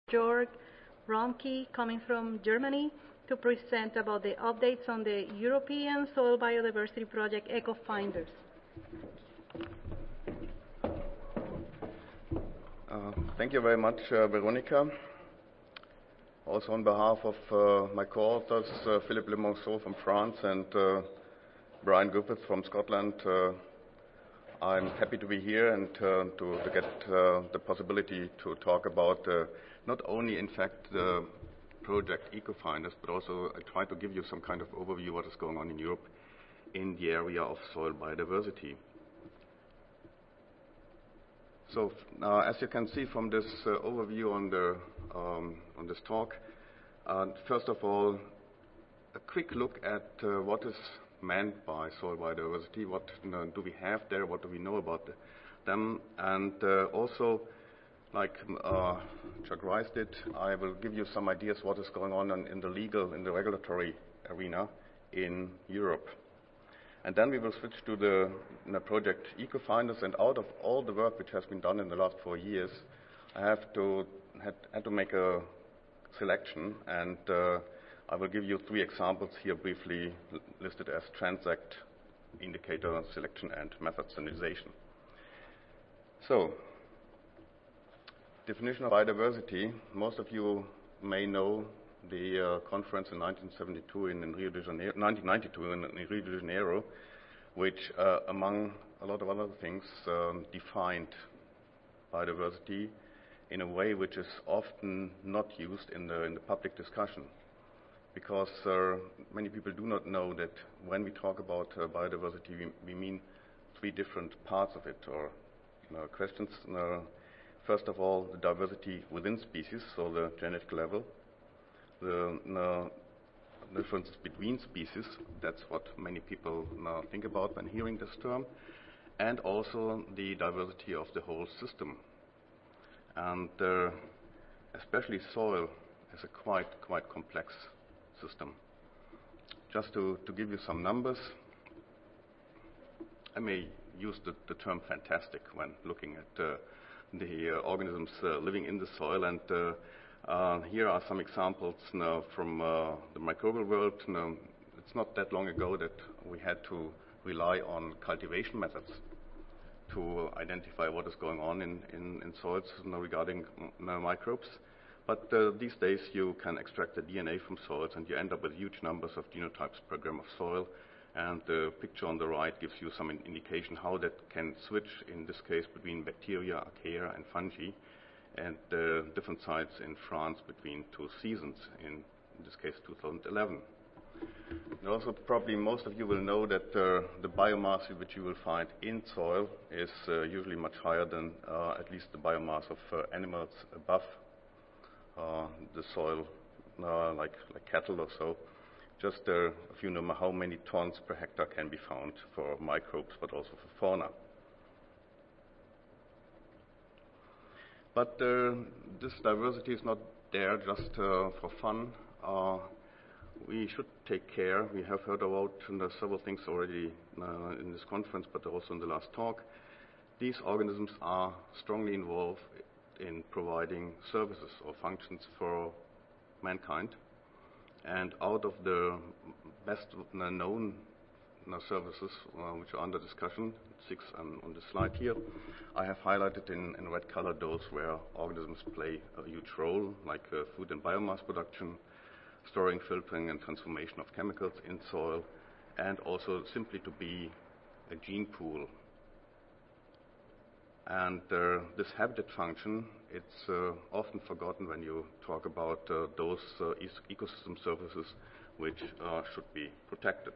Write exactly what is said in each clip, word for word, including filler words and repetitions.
Jörg Romke, coming from Germany, to present about the updates on the European Soil Biodiversity Project EcoFinders. Uh, thank you very much, uh, Veronica. Also on behalf of uh, my co-authors, uh, Philippe Lemonceau from France and uh, Brian Griffiths from Scotland, uh, I'm happy to be here and uh, to, to get uh, the possibility to talk about uh, not only, in fact, the project EcoFinders, but also I try to give you some kind of overview of what is going on in Europe in the area of soil biodiversity. So, uh, as you can see from this uh, overview on the um, on this talk, uh, first of all, a quick look at uh, what is meant by soil biodiversity. What you know, do we have there? What do we know about the, them? And uh, also, like uh, Chuck Rice did, I will give you some ideas what is going on in, in the legal, in the regulatory arena in Europe. And then we will switch to the, the project EcoFinders, and out of all the work which has been done in the last four years, I have to had, had to make a selection, and uh, I will give you three examples here briefly listed as Transact, Indicator Selection, and Method Standardization. So, definition of biodiversity. Most of you may know the uh, conference in nineteen seventy-two in, in Rio de Janeiro, nineteen ninety-two in, in Rio de Janeiro, which, uh, among a lot of other things, um, defined biodiversity in a way which is often not used in the in the public discussion, because uh, many people do not know that when we talk about uh, biodiversity, we, we mean three different parts of it, or you know, questions. Uh, first of all, the diversity within species, so the genetic level. The uh, differences between species, that's what many people uh, think about when hearing this term, and also the diversity of the whole system. And uh, especially soil is a quite, quite complex system. Just to, to give you some numbers, I may use the, the term fantastic when looking at uh, the uh, organisms uh, living in the soil, and uh, Uh, here are some examples now from uh, the microbial world. Now, it's not that long ago that we had to rely on cultivation methods to identify what is going on in, in, in soils you know, regarding uh, microbes. But uh, these days you can extract the D N A from soils and you end up with huge numbers of genotypes per gram of soil. And the picture on the right gives you some in indication how that can switch, in this case, between bacteria, archaea, and fungi, and uh, different sites in France between two seasons, in, in this case two thousand eleven. And also, probably most of you will know that uh, the biomass which you will find in soil is uh, usually much higher than uh, at least the biomass of uh, animals above uh, the soil, uh, like, like cattle or so. Just uh, a few number how many tons per hectare can be found for microbes, but also for fauna. But uh, this diversity is not there just uh, for fun. Uh, we should take care. We have heard about uh, several things already uh, in this conference, but also in the last talk. These organisms are strongly involved in providing services or functions for mankind. And out of the best known uh, services uh, which are under discussion, six um, on the slide here, I have highlighted in, in red color those where organisms play a huge role, like uh, food and biomass production, storing, filtering, and transformation of chemicals in soil, and also simply to be a gene pool. And uh, this habitat function, it's uh, often forgotten when you talk about uh, those uh, ecosystem services which uh, should be protected.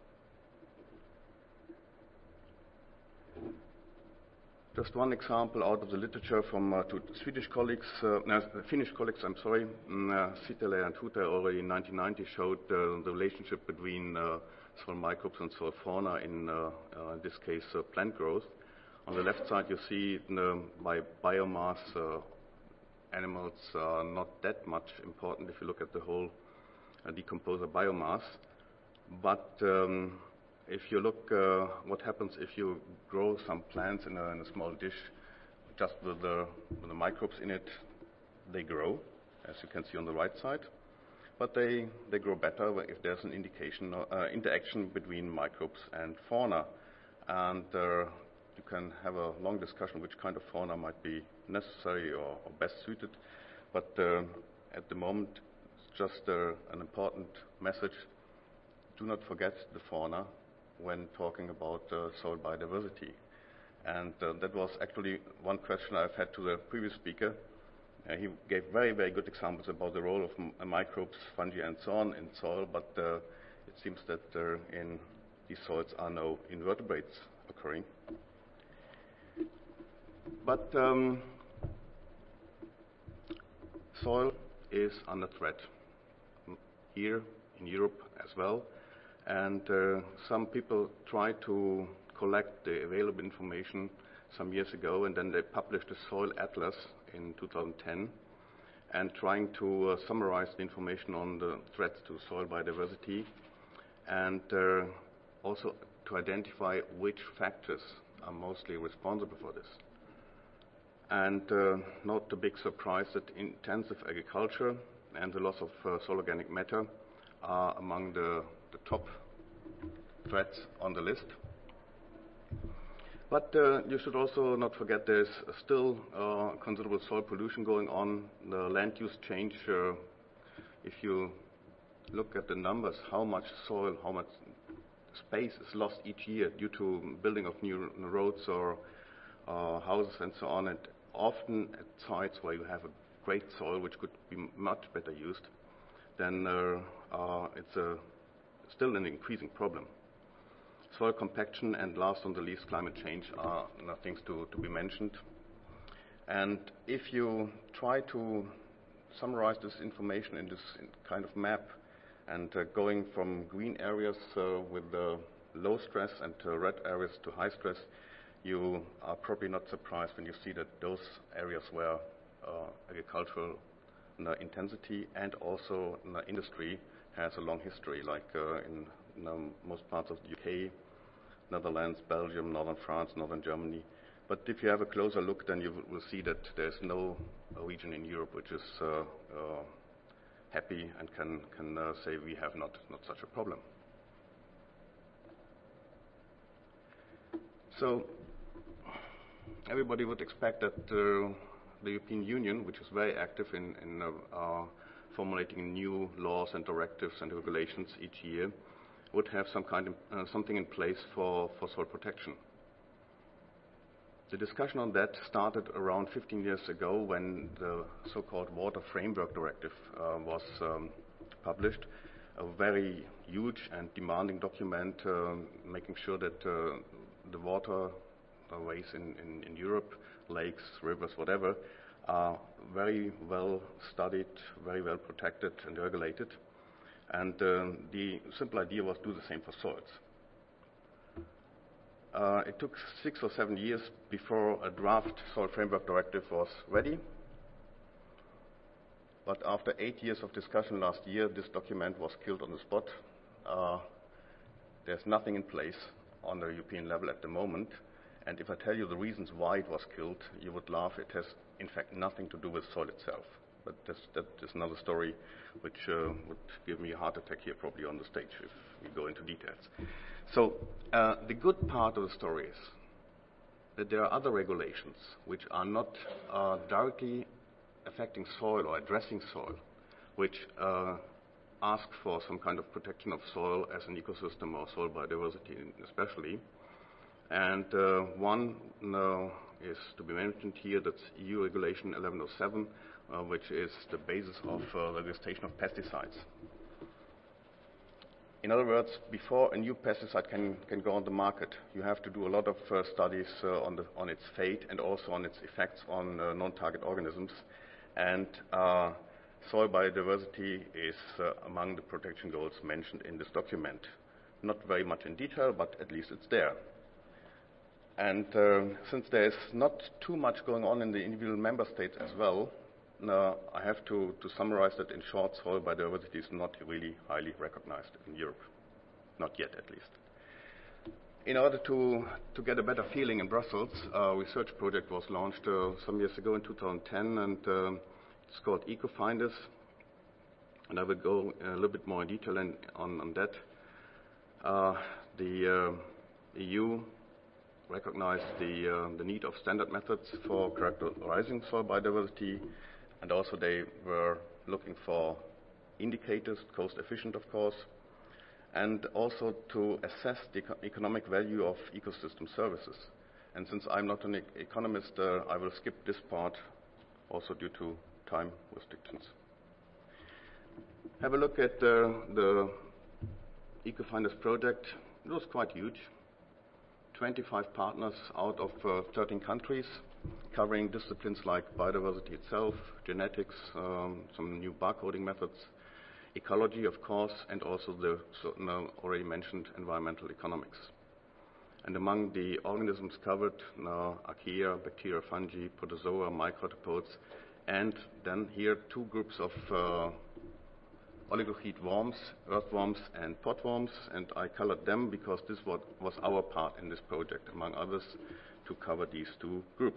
Just one example out of the literature from uh, two Swedish colleagues, uh, no, Finnish colleagues, I'm sorry, mm, uh, Sitele and Huta already in nineteen ninety showed uh, the relationship between uh, soil microbes and soil fauna in, uh, uh, in this case, uh, plant growth. On the left side you see uh, by biomass, uh, animals are not that much important if you look at the whole uh, decomposer biomass. But um, if you look uh, what happens if you grow some plants in a, in a small dish just with the, with the microbes in it, they grow. as you can see on the right side. But they, they grow better if there's an indication, uh, interaction between microbes and fauna. And uh, you can have a long discussion which kind of fauna might be necessary or, or best suited. But uh, at the moment, it's just uh, an important message. Do not forget the fauna when talking about uh, soil biodiversity. And uh, that was actually one question I've had to the previous speaker. Uh, he gave very, very good examples about the role of m microbes, fungi, and so on in soil, but uh, it seems that uh, in these soils are no invertebrates occurring. But um, soil is under threat here in Europe as well, and uh, some people tried to collect the available information some years ago, and then they published a soil atlas in two thousand ten, and trying to uh, summarize the information on the threats to soil biodiversity, and uh, also to identify which factors are mostly responsible for this. And uh, not a big surprise that intensive agriculture and the loss of uh, soil organic matter are among the, the top threats on the list. But uh, you should also not forget there's still uh, considerable soil pollution going on. The land use change, uh, if you look at the numbers, how much soil, how much space is lost each year due to building of new roads or uh, houses and so on, and often at sites where you have a great soil which could be much better used, then uh, uh, it's a, still an increasing problem. Soil compaction and last on the least climate change are things to, to be mentioned. And if you try to summarize this information in this kind of map and uh, going from green areas uh, with uh, low stress and uh, red areas to high stress, you are probably not surprised when you see that those areas where uh, agricultural uh, intensity and also uh, industry has a long history, like uh, in, in um, most parts of the U K, Netherlands, Belgium, northern France, northern Germany. But if you have a closer look, then you will see that there's no region in Europe which is uh, uh, happy and can, can uh, say we have not, not such a problem. So everybody would expect that uh, the European Union, which is very active in, in uh, uh, formulating new laws and directives and regulations each year, would have some kind of uh, something in place for, for soil protection. The discussion on that started around fifteen years ago when the so-called Water Framework Directive uh, was um, published, a very huge and demanding document uh, making sure that uh, the water ways in, in, in Europe, lakes, rivers, whatever, are very well studied, very well protected and regulated. And uh, the simple idea was do the same for soils. Uh, it took six or seven years before a draft Soil Framework Directive was ready. But after eight years of discussion last year, this document was killed on the spot. Uh, there's nothing in place on the European level at the moment. And if I tell you the reasons why it was killed, you would laugh. It has, in fact, nothing to do with soil itself. But this, that is another story which uh, would give me a heart attack here probably on the stage if we go into details. So uh, the good part of the story is that there are other regulations which are not uh, directly affecting soil or addressing soil, which uh, ask for some kind of protection of soil as an ecosystem or soil biodiversity especially. And uh, one uh, is to be mentioned here, that's E U Regulation eleven oh seven, uh, which is the basis of uh, the registration of pesticides. In other words, before a new pesticide can, can go on the market, you have to do a lot of uh, studies uh, on, the, on its fate and also on its effects on uh, non-target organisms. And uh, soil biodiversity is uh, among the protection goals mentioned in this document. Not very much in detail, but at least it's there. And uh, since there is not too much going on in the individual member states as well, uh, I have to, to summarize that in short, soil biodiversity is not really highly recognized in Europe. Not yet, at least. In order to, to get a better feeling in Brussels, a research project was launched uh, some years ago in two thousand ten, and uh, It's called EcoFinders, and I will go a little bit more in detail in, on, on that. Uh, the uh, E U recognized the, uh, the need of standard methods for characterizing soil biodiversity, and also they were looking for indicators, cost efficient of course, and also to assess the eco economic value of ecosystem services. And since I'm not an e economist, uh, I will skip this part also due to time restrictions. Have a look at uh, the EcoFinders project. It was quite huge. twenty-five partners out of uh, thirteen countries, covering disciplines like biodiversity itself, genetics, um, some new barcoding methods, ecology, of course, and also the so, no, already mentioned environmental economics. And among the organisms covered, now archaea, bacteria, fungi, protozoa, microarthropods, and then here two groups of uh, oligochaete worms, earthworms and potworms, and I colored them because this was, was our part in this project, among others, to cover these two groups.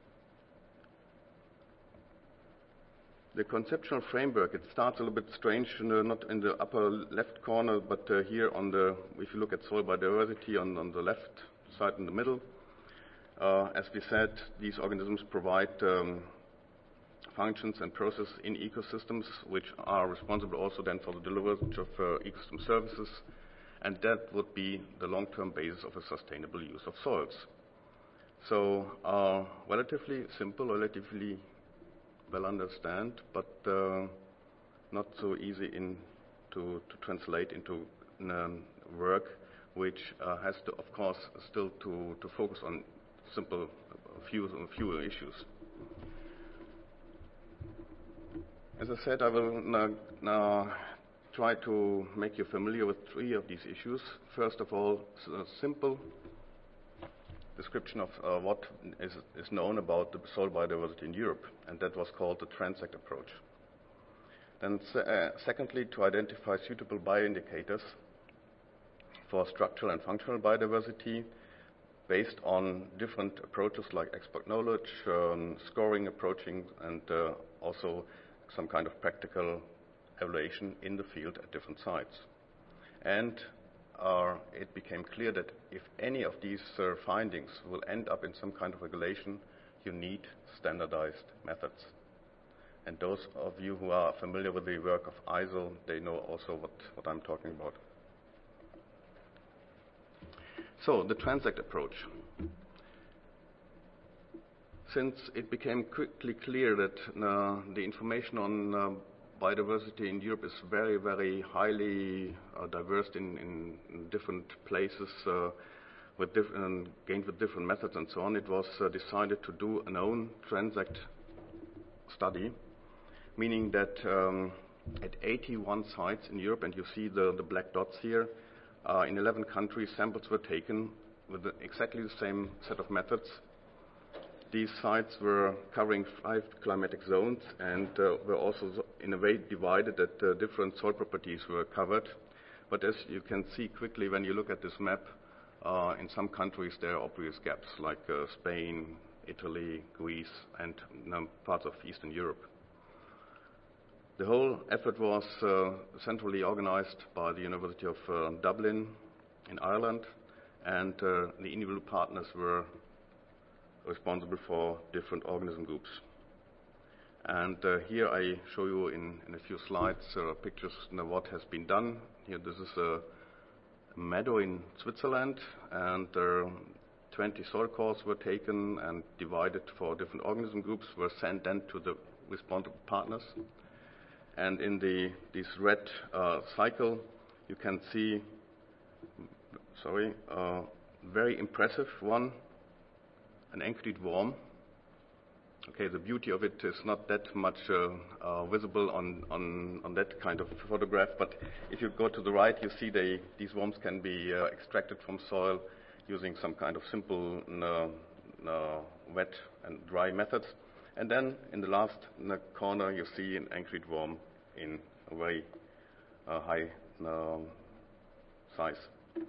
The conceptual framework, it starts a little bit strange, uh, not in the upper left corner, but uh, here on the, if you look at soil biodiversity on, on the left side in the middle. Uh, as we said, these organisms provide um, functions and processes in ecosystems which are responsible also then for the delivery of uh, ecosystem services, and that would be the long-term basis of a sustainable use of soils. So uh, relatively simple, relatively well understand, but uh, not so easy in to, to translate into um, work which uh, has to, of course, still to, to focus on simple few, fewer issues. As I said, I will now, now try to make you familiar with three of these issues. First of all, a simple description of uh, what is, is known about the soil biodiversity in Europe, and that was called the transect approach. Then se uh, secondly, to identify suitable bioindicators for structural and functional biodiversity based on different approaches like expert knowledge, um, scoring, approaching, and uh, also some kind of practical evaluation in the field at different sites. And uh, it became clear that if any of these uh, findings will end up in some kind of regulation, you need standardized methods. And those of you who are familiar with the work of I S O, they know also what, what I'm talking about. So, the transect approach. Since it became quickly clear that uh, the information on uh, biodiversity in Europe is very, very highly uh, diverse in, in, in different places, uh, with different, gained with different methods and so on, it was uh, decided to do an own transect study, meaning that um, at eighty-one sites in Europe, and you see the, the black dots here, uh, in eleven countries, samples were taken with the, exactly the same set of methods. These sites were covering five climatic zones and uh, were also in a way divided that uh, different soil properties were covered. But as you can see quickly when you look at this map, uh, in some countries there are obvious gaps like uh, Spain, Italy, Greece, and um, parts of Eastern Europe. The whole effort was uh, centrally organized by the University of uh, Dublin in Ireland, and uh, the individual partners were responsible for different organism groups. And uh, here I show you in, in a few slides uh, pictures of what has been done. Here this is a meadow in Switzerland, and uh, twenty soil cores were taken and divided for different organism groups, were sent then to the responsible partners. And in the this red uh, cycle you can see, sorry, uh, very impressive one, an anchored worm. Okay, the beauty of it is not that much uh, uh, visible on, on, on that kind of photograph, but if you go to the right, you see they, these worms can be uh, extracted from soil using some kind of simple uh, uh, wet and dry methods. And then in the last in the corner, you see an anchored worm in a very uh, high uh, size.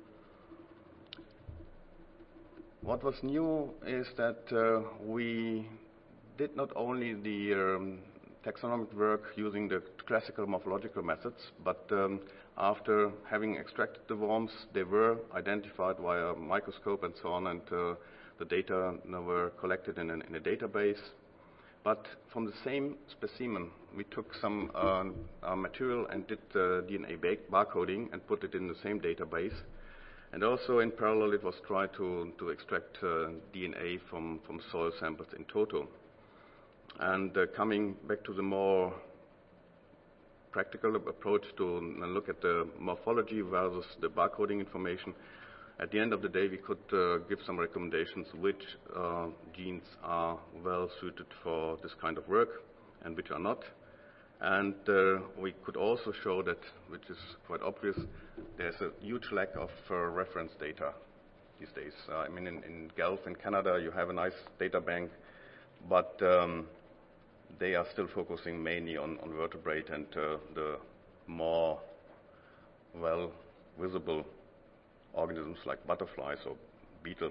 What was new is that uh, we did not only the, um, taxonomic work using the classical morphological methods, but um, after having extracted the worms, they were identified via microscope and so on, and uh, the data you know, were collected in, an, in a database. But from the same specimen, we took some uh, uh, material and did uh, D N A barcoding and put it in the same database. And also in parallel, it was tried to, to extract uh, D N A from, from soil samples in total. And uh, coming back to the more practical approach to look at the morphology versus the barcoding information, at the end of the day, we could uh, give some recommendations which uh, genes are well suited for this kind of work and which are not. And uh, we could also show that, which is quite obvious, there's a huge lack of uh, reference data these days. Uh, I mean, in, in Guelph in Canada, you have a nice data bank, but um, they are still focusing mainly on, on vertebrate and uh, the more well visible organisms like butterflies or beetles.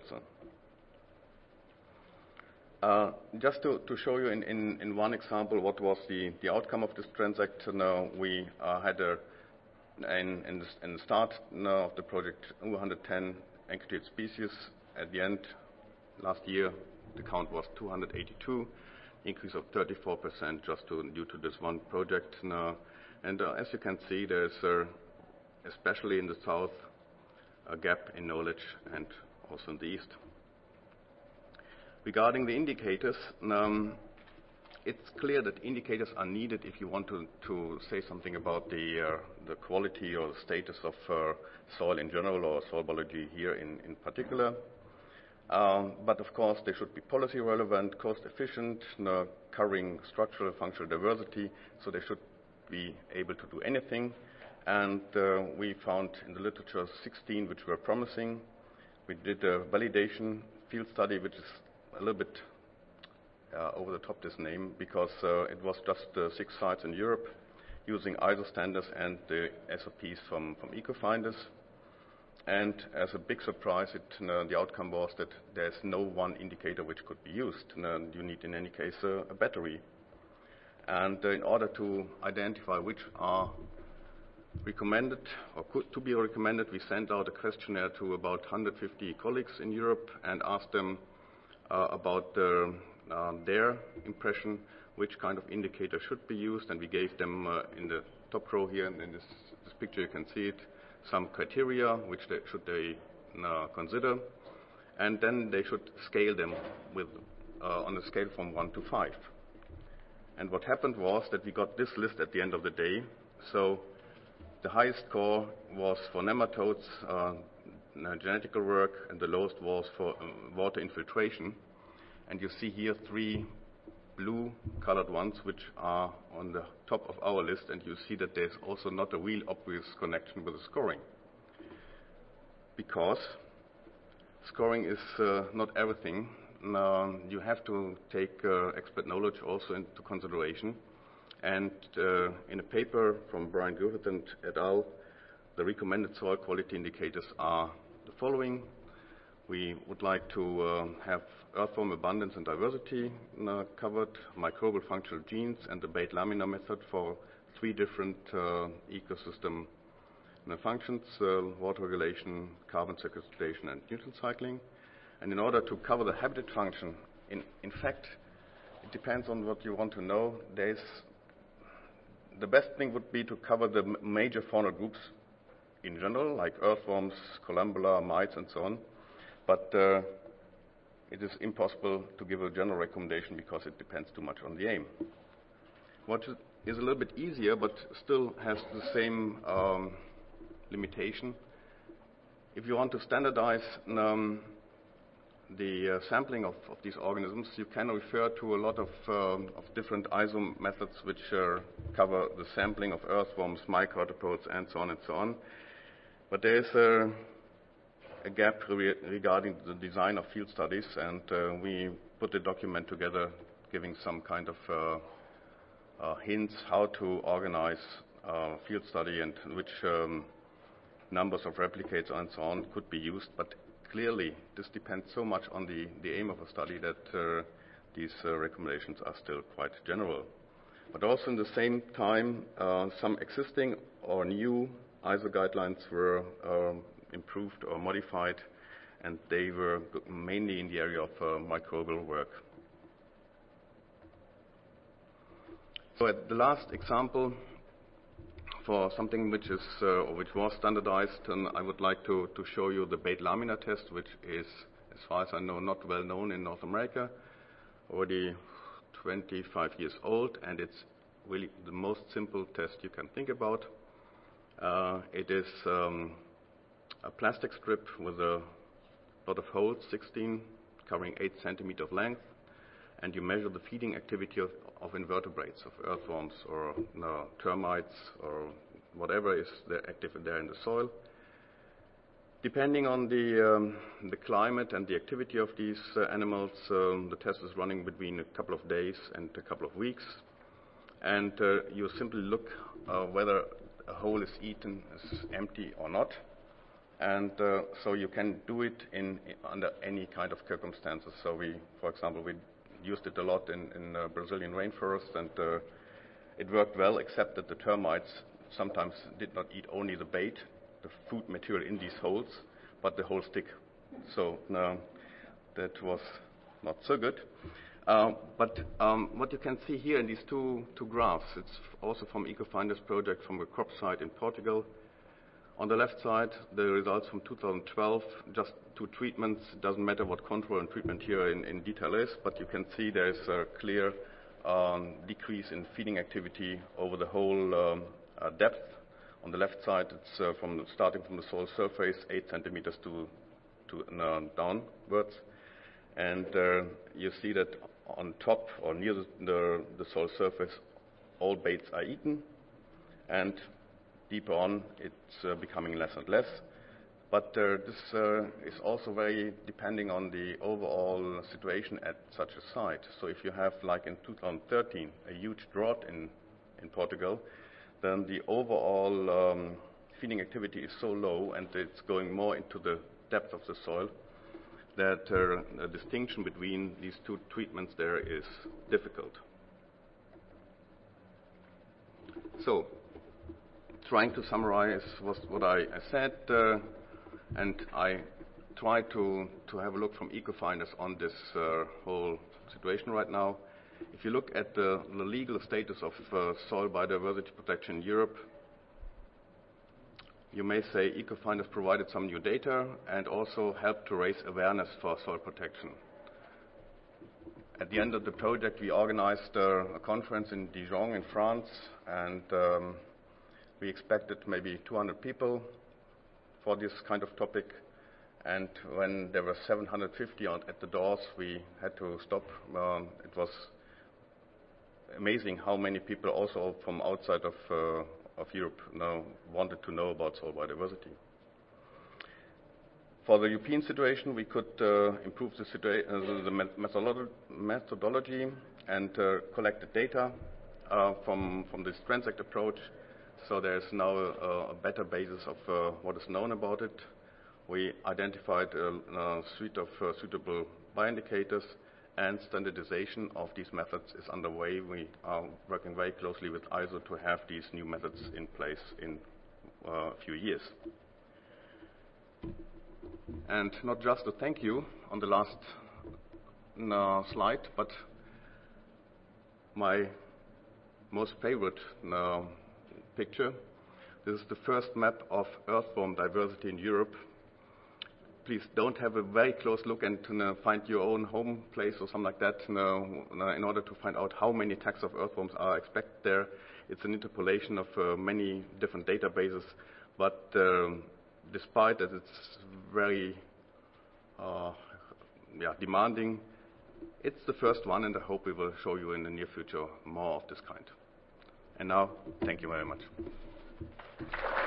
Uh, just to, to show you in, in, in one example what was the, the outcome of this transaction, uh, we uh, had a, in, in, the, in the start uh, of the project one hundred ten endangered species. At the end, last year, the count was two hundred eighty-two, increase of thirty-four percent just to, due to this one project. Uh, and uh, as you can see, there's, uh, especially in the south, a gap in knowledge, and also in the east. Regarding the indicators, um, it's clear that indicators are needed if you want to, to say something about the, uh, the quality or the status of uh, soil in general or soil biology here in, in particular. Um, but of course, they should be policy relevant, cost efficient, uh, covering structural and functional diversity, so they should be able to do anything. And uh, we found in the literature sixteen which were promising. We did a validation field study, which is a little bit uh, over the top, this name, because uh, it was just uh, six sites in Europe using I S O standards and the S O Ps from, from Ecofinders. And as a big surprise, it, uh, the outcome was that there's no one indicator which could be used. Uh, you need, in any case, uh, a battery. And uh, in order to identify which are recommended or could to be recommended, we sent out a questionnaire to about one hundred fifty colleagues in Europe and asked them uh, about uh, uh, their impression, which kind of indicator should be used, and we gave them uh, in the top row here, and in this, this picture you can see it, some criteria which they should they uh, consider, and then they should scale them with uh, on a scale from one to five. And what happened was that we got this list at the end of the day. So the highest score was for nematodes, uh, genetical work, and the lowest was for uh, water infiltration. And you see here three blue colored ones which are on the top of our list, and you see that there's also not a real obvious connection with the scoring, because scoring is uh, not everything. Um, you have to take uh, expert knowledge also into consideration. And uh, in a paper from Brian Griffith and et al., the recommended soil quality indicators are the following. We would like to uh, have earthworm abundance and diversity uh, covered, microbial functional genes, and the Bate laminar method for three different uh, ecosystem uh, functions, uh, water regulation, carbon sequestration, and nutrient cycling. And in order to cover the habitat function, in, in fact, it depends on what you want to know. There's the best thing would be to cover the m major faunal groups in general, like earthworms, columbella, mites, and so on. But uh, it is impossible to give a general recommendation because it depends too much on the aim. What is a little bit easier, but still has the same um, limitation. If you want to standardize um, the uh, sampling of, of these organisms, you can refer to a lot of, um, of different I S O methods which uh, cover the sampling of earthworms, microarthropods, and so on and so on. But there is a, a gap re regarding the design of field studies, and uh, we put a document together giving some kind of uh, uh, hints how to organize a field study and which um, numbers of replicates and so on could be used. But clearly, this depends so much on the, the aim of a study that uh, these uh, recommendations are still quite general. But also in the same time, uh, some existing or new I S O guidelines were um, improved or modified, and they were mainly in the area of uh, microbial work. So at the last example, for something which is uh, or which was standardized, and I would like to, to show you the Bait Lamina test, which is, as far as I know, not well known in North America, already twenty-five years old, and it's really the most simple test you can think about. Uh, it is um, a plastic strip with a lot of holes, sixteen, covering eight centimeters of length, and you measure the feeding activity of, of invertebrates, of earthworms or no, termites or whatever is there active there in the soil. Depending on the, um, the climate and the activity of these uh, animals, um, the test is running between a couple of days and a couple of weeks. And uh, you simply look uh, whether a hole is eaten, is empty or not. And uh, so you can do it in, in under any kind of circumstances. So we, for example, we used it a lot in, in uh, Brazilian rainforest, and uh, it worked well, except that the termites sometimes did not eat only the bait, the food material in these holes, but the whole stick. So no, that was not so good. Uh, but um, what you can see here in these two, two graphs, it's also from EcoFinders project from a crop site in Portugal. On the left side, the results from two thousand twelve, just two treatments. Doesn't matter what control and treatment here in, in detail is, but you can see there is a clear um, decrease in feeding activity over the whole um, uh, depth. On the left side, it's uh, from starting from the soil surface, eight centimeters to, to uh, downwards. And uh, you see that on top or near the, the, the soil surface, all baits are eaten. And deeper on, it's uh, becoming less and less. But uh, this uh, is also very depending on the overall situation at such a site. So if you have, like in two thousand thirteen, a huge drought in, in Portugal, then the overall um, feeding activity is so low, and it's going more into the depth of the soil, that uh, a distinction between these two treatments there is difficult. So, trying to summarize was what I, I said, uh, and I tried to, to have a look from EcoFinders on this uh, whole situation right now. If you look at the, the legal status of uh, soil biodiversity protection in Europe, you may say EcoFinders provided some new data and also helped to raise awareness for soil protection. At the end of the project, we organized uh, a conference in Dijon in France, and um, we expected maybe two hundred people for this kind of topic. And when there were seven hundred fifty at the doors, we had to stop. Um, it was amazing how many people also from outside of, uh, of Europe now wanted to know about soil biodiversity. For the European situation, we could uh, improve the, situa uh, the methodolo methodology and uh, collect the data uh, from, from this transect approach. So there is now a, a better basis of uh, what is known about it. We identified a, a suite of uh, suitable bioindicators, and standardization of these methods is underway. We are working very closely with I S O to have these new methods in place in uh, a few years. And not just a thank you on the last uh, slide, but my most favorite uh, picture. This is the first map of earthworm diversity in Europe. Please don't have a very close look and uh, find your own home place or something like that uh, in order to find out how many types of earthworms are expected there. It's an interpolation of uh, many different databases, but um, despite that it's very uh, yeah, demanding, it's the first one, and I hope we will show you in the near future more of this kind. And now, thank you very much.